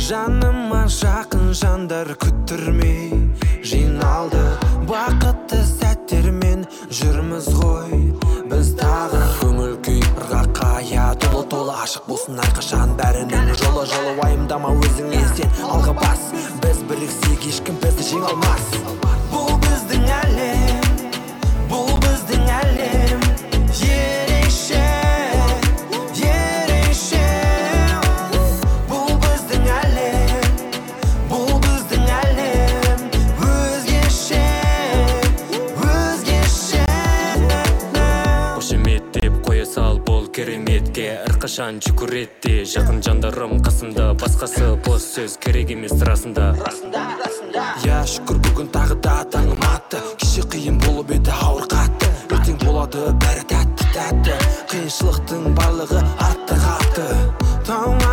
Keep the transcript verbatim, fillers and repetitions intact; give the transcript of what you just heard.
Жаныма жақын жандар күттірмей жиналды. Бақытты сәттермен жүрміз ғой біз тағы. Көңіл күй ырғақая толы толы ашық болсын әрқашан бәрінің жолы жолы. Уайымдама өзіңе сен алға бас, біз біріксек ешкім бізді жеңе алмас. Бұл біздің әлем, бұл біздің әлем, ерекше, ерекше. Бұл біздің әлем, бұл біздің әлем, өзгеше, өзгеше. Қошемет деп қоя сал бол кереметке, әрқашан жүгіретте жақын жандарым қасымда. Басқасы бос сөз керек емес расында. Я шүкір бүгін тағы да таңым атты. Кеше қиын болып еді ауыр қатты, ертең болады бәрі тәтті тәтті. Қиыншылықтың барлығы атты қатты. Тауыңа